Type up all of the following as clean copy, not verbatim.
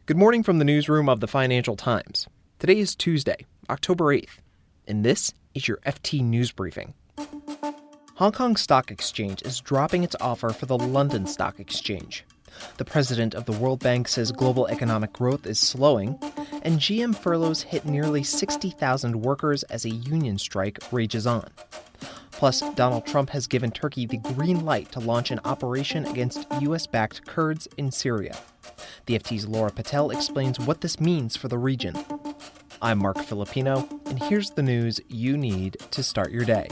Good morning from the newsroom of the Financial Times. Today is Tuesday, October 8th, and this is your FT News Briefing. Hong Kong Stock Exchange is dropping its offer for the London Stock Exchange. The president of the World Bank says global economic growth is slowing, and GM furloughs hit nearly 60,000 workers as a union strike rages on. Plus, Donald Trump has given Turkey the green light to launch an operation against U.S.-backed Kurds in Syria. The FT's Laura Patel explains what this means for the region. I'm Mark Filipino, and here's the news you need to start your day.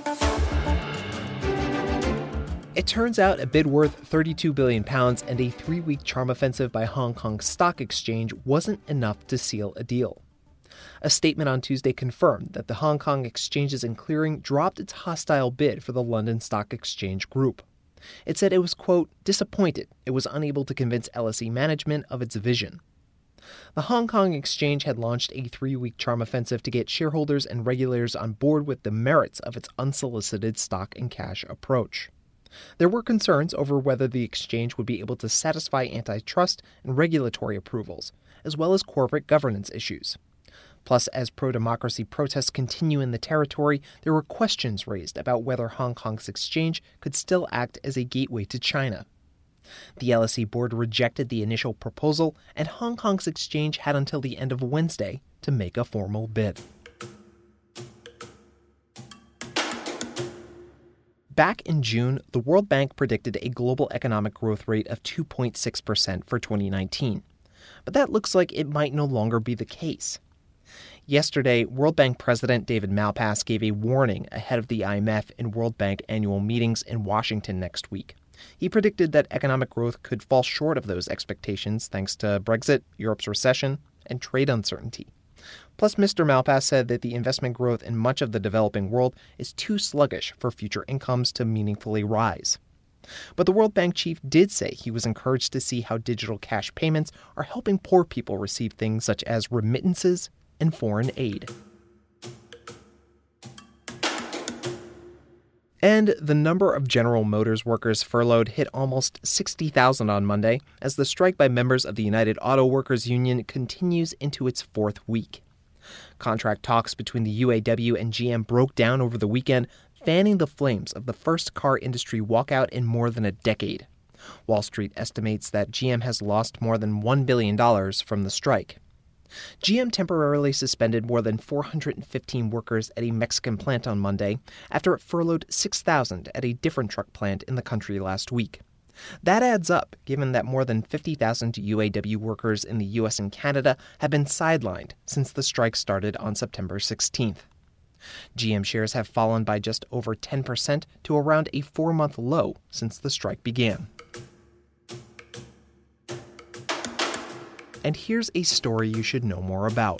It turns out a bid worth £32 billion and a 3-week charm offensive by Hong Kong Stock Exchange wasn't enough to seal a deal. A statement on Tuesday confirmed that the Hong Kong Exchanges and Clearing dropped its hostile bid for the London Stock Exchange Group. It said it was, quote, disappointed it was unable to convince LSE management of its vision. The Hong Kong Exchange had launched a 3-week charm offensive to get shareholders and regulators on board with the merits of its unsolicited stock and cash approach. There were concerns over whether the exchange would be able to satisfy antitrust and regulatory approvals, as well as corporate governance issues. Plus, as pro-democracy protests continue in the territory, there were questions raised about whether Hong Kong's exchange could still act as a gateway to China. The LSE board rejected the initial proposal, and Hong Kong's exchange had until the end of Wednesday to make a formal bid. Back in June, the World Bank predicted a global economic growth rate of 2.6% for 2019. But that looks like it might no longer be the case. Yesterday, World Bank President David Malpass gave a warning ahead of the IMF and World Bank annual meetings in Washington next week. He predicted that economic growth could fall short of those expectations thanks to Brexit, Europe's recession, and trade uncertainty. Plus, Mr. Malpass said that the investment growth in much of the developing world is too sluggish for future incomes to meaningfully rise. But the World Bank chief did say he was encouraged to see how digital cash payments are helping poor people receive things such as remittances and foreign aid. And the number of General Motors workers furloughed hit almost 60,000 on Monday as the strike by members of the United Auto Workers Union continues into its 4th week. Contract talks between the UAW and GM broke down over the weekend, fanning the flames of the first car industry walkout in more than a decade. Wall Street estimates that GM has lost more than $1 billion from the strike. GM temporarily suspended more than 415 workers at a Mexican plant on Monday after it furloughed 6,000 at a different truck plant in the country last week. That adds up, given that more than 50,000 UAW workers in the U.S. and Canada have been sidelined since the strike started on September 16th. GM shares have fallen by just over 10% to around a 4-month low since the strike began. And here's a story you should know more about.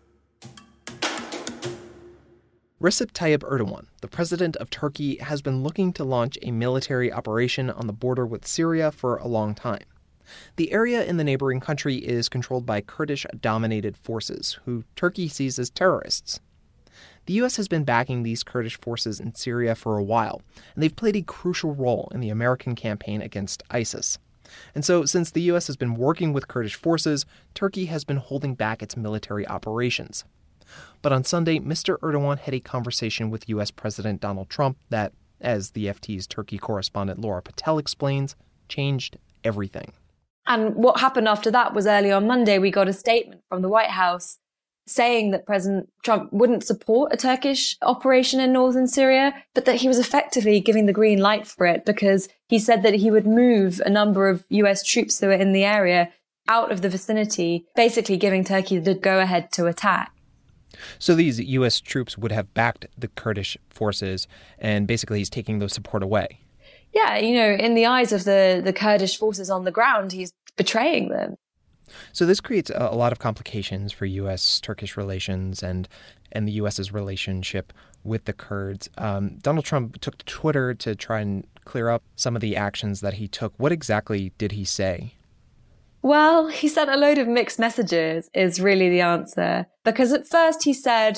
Recep Tayyip Erdogan, the president of Turkey, has been looking to launch a military operation on the border with Syria for a long time. The area in the neighboring country is controlled by Kurdish-dominated forces, who Turkey sees as terrorists. The U.S. has been backing these Kurdish forces in Syria for a while, and they've played a crucial role in the American campaign against ISIS. And so, since the U.S. has been working with Kurdish forces, Turkey has been holding back its military operations. But on Sunday, Mr. Erdogan had a conversation with U.S. President Donald Trump that, as the FT's Turkey correspondent Laura Patel explains, changed everything. And what happened after that was early on Monday, we got a statement from the White House saying that President Trump wouldn't support a Turkish operation in northern Syria, but that he was effectively giving the green light for it because he said that he would move a number of US troops that were in the area out of the vicinity, basically giving Turkey the go-ahead to attack. So these U.S. troops would have backed the Kurdish forces, and basically he's taking those support away. Yeah, in the eyes of the Kurdish forces on the ground, he's betraying them. So this creates a lot of complications for U.S.-Turkish relations and the U.S.'s relationship with the Kurds. Donald Trump took to Twitter to try and clear up some of the actions that he took. What exactly did he say? Well, he sent a load of mixed messages is really the answer. Because at first he said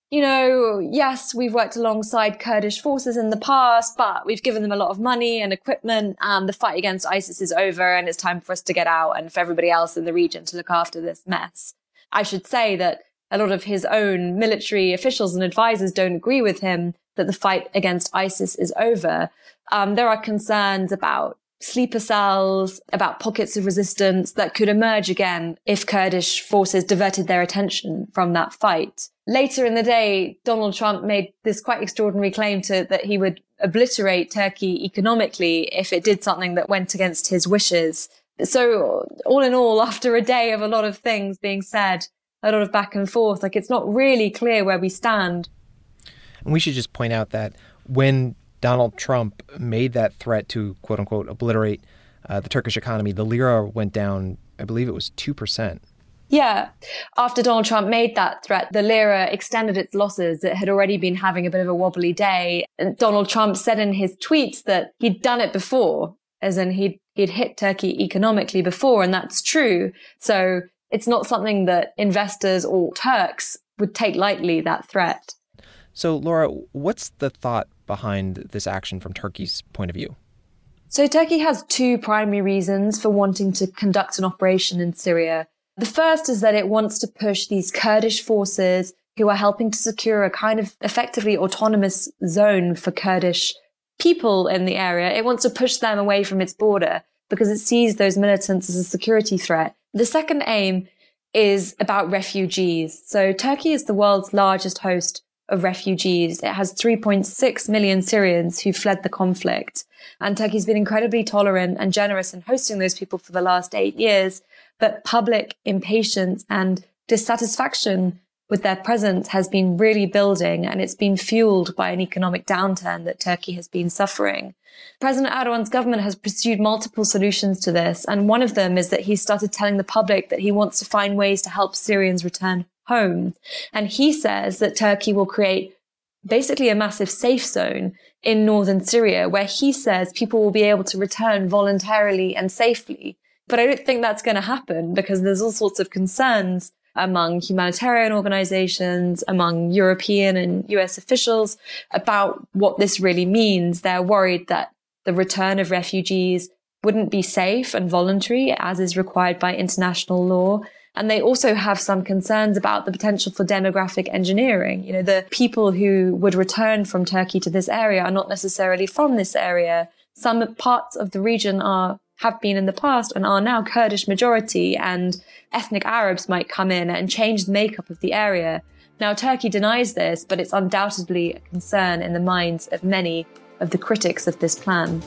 yes, we've worked alongside Kurdish forces in the past, but we've given them a lot of money and equipment, and the fight against ISIS is over, and it's time for us to get out and for everybody else in the region to look after this mess. I should say that a lot of his own military officials and advisors don't agree with him that the fight against ISIS is over. There are concerns about sleeper cells, about pockets of resistance that could emerge again if Kurdish forces diverted their attention from that fight. Later in the day, Donald Trump made this quite extraordinary claim that he would obliterate Turkey economically if it did something that went against his wishes. So all in all, after a day of a lot of things being said, a lot of back and forth, it's not really clear where we stand. And we should just point out that when Donald Trump made that threat to, quote unquote, obliterate the Turkish economy, the lira went down, I believe it was 2%. Yeah. After Donald Trump made that threat, the lira extended its losses. It had already been having a bit of a wobbly day. And Donald Trump said in his tweets that he'd done it before, as in he'd hit Turkey economically before, and that's true. So it's not something that investors or Turks would take lightly, that threat. So, Laura, what's the thought behind this action from Turkey's point of view? So Turkey has two primary reasons for wanting to conduct an operation in Syria. The first is that it wants to push these Kurdish forces who are helping to secure a kind of effectively autonomous zone for Kurdish people in the area. It wants to push them away from its border because it sees those militants as a security threat. The second aim is about refugees. So Turkey is the world's largest host of refugees. It has 3.6 million Syrians who fled the conflict. And Turkey's been incredibly tolerant and generous in hosting those people for the last 8 years. But public impatience and dissatisfaction with their presence has been really building, and it's been fueled by an economic downturn that Turkey has been suffering. President Erdogan's government has pursued multiple solutions to this, and one of them is that he started telling the public that he wants to find ways to help Syrians return home. And he says that Turkey will create basically a massive safe zone in northern Syria, where he says people will be able to return voluntarily and safely. But I don't think that's going to happen because there's all sorts of concerns among humanitarian organizations, among European and US officials about what this really means. They're worried that the return of refugees wouldn't be safe and voluntary, as is required by international law. And they also have some concerns about the potential for demographic engineering. The people who would return from Turkey to this area are not necessarily from this area. Some parts of the region have been in the past and are now Kurdish majority, and ethnic Arabs might come in and change the makeup of the area. Now, Turkey denies this, but it's undoubtedly a concern in the minds of many of the critics of this plan.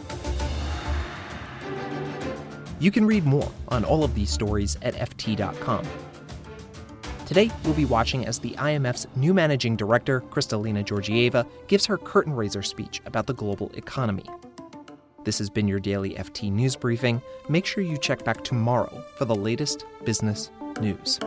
You can read more on all of these stories at FT.com. Today, we'll be watching as the IMF's new managing director, Kristalina Georgieva, gives her curtain raiser speech about the global economy. This has been your daily FT News Briefing. Make sure you check back tomorrow for the latest business news.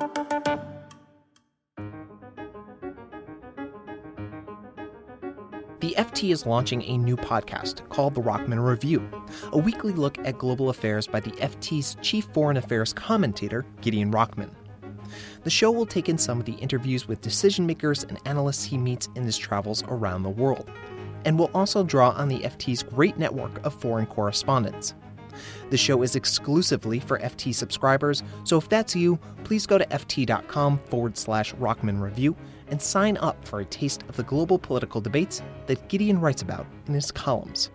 The FT is launching a new podcast called The Rockman Review, a weekly look at global affairs by the FT's chief foreign affairs commentator, Gideon Rockman. The show will take in some of the interviews with decision makers and analysts he meets in his travels around the world, and will also draw on the FT's great network of foreign correspondents. The show is exclusively for FT subscribers, so if that's you, please go to ft.com/Rockman Review and sign up for a taste of the global political debates that Gideon writes about in his columns.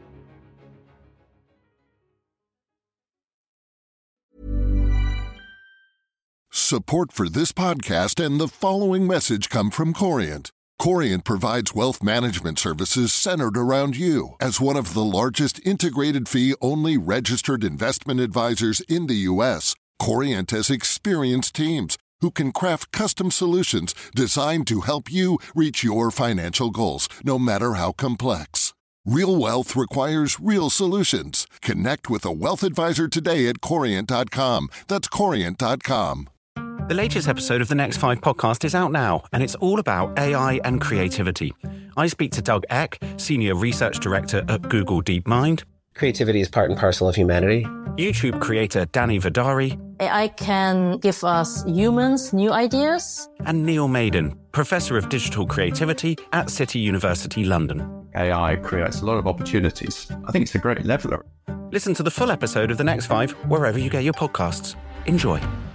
Support for this podcast and the following message come from Corient. Corient provides wealth management services centered around you. As one of the largest integrated fee-only registered investment advisors in the U.S., Corient has experienced teams who can craft custom solutions designed to help you reach your financial goals, no matter how complex. Real wealth requires real solutions. Connect with a wealth advisor today at Corient.com. That's Corient.com. The latest episode of the Next 5 podcast is out now, and it's all about AI and creativity. I speak to Doug Eck, Senior Research Director at Google DeepMind. Creativity is part and parcel of humanity. YouTube creator Danny Vidari. AI can give us humans new ideas. And Neil Maiden, Professor of Digital Creativity at City University London. AI creates a lot of opportunities. I think it's a great leveler. Listen to the full episode of The Next 5 wherever you get your podcasts. Enjoy.